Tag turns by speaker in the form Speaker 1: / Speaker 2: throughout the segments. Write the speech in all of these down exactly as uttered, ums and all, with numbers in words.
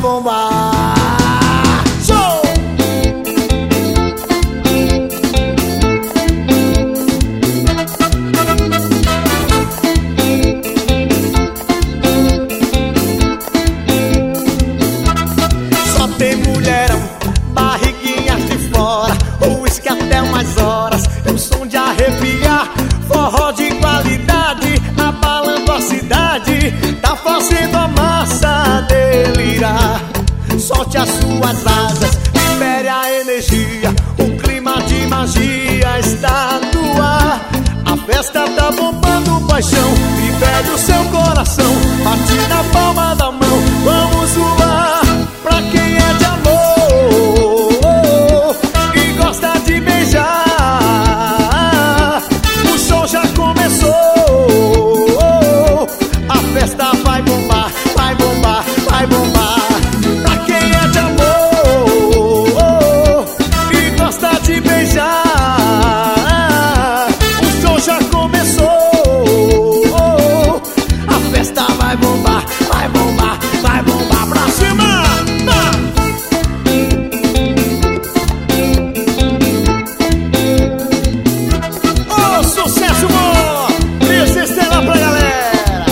Speaker 1: bombar. Show! Só tem mulherão, barriguinhas de fora, uísque até umas horas, e o som de arrepiar, forró de qualidade, abalando a cidade, tá fazendo a massa delirar. Solte as suas asas, libere a energia, o clima de magia está no ar. A festa tá bombando paixão, libere o seu coração, bate na palma da mão, vamos voar. Pra quem é de amor e gosta de beijar, o show já começou. A festa vai bombar, vai bombar, vai bombar. Pra quem é de amor e gosta de beijar, o show já começou. A festa vai bombar, vai bombar, vai bombar. Pra cima! Ô, sucesso, amor! Esse estrela pra galera!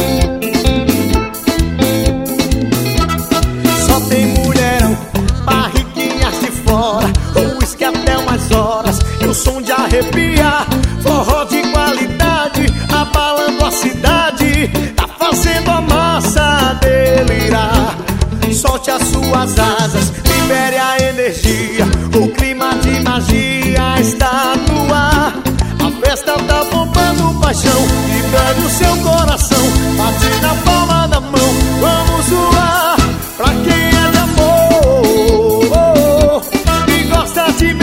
Speaker 1: Só tem mulherão, barriguinhas de fora, uísque até umas horas, e o som de arrepiar, forró de qualidade, abalando a cidade, tá fazendo a massa delirar. Solte as suas asas, libere a energia, o clima de magia está no ar. A festa tá bombando paixão, libere o seu coração, bate na palma da mão, vamos voar. Pra quem é de amor e gosta de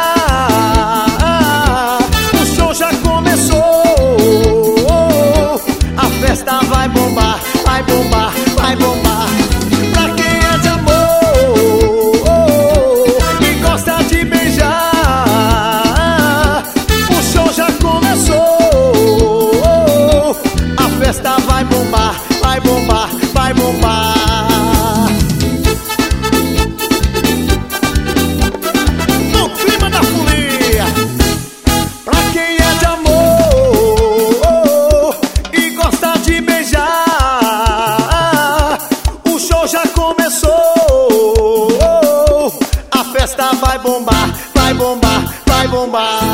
Speaker 1: beijar, o show já começou. A festa vai bombar, vai bombar, vai bombar. Pra quem é de amor e gosta de beijar, o show já começou. A festa vai bombar, vai bombar, vai bombar. No clima da folia, pra quem é de amor e gosta de beijar, o show já começou. A festa vai bombar, vai bombar, vai bombar.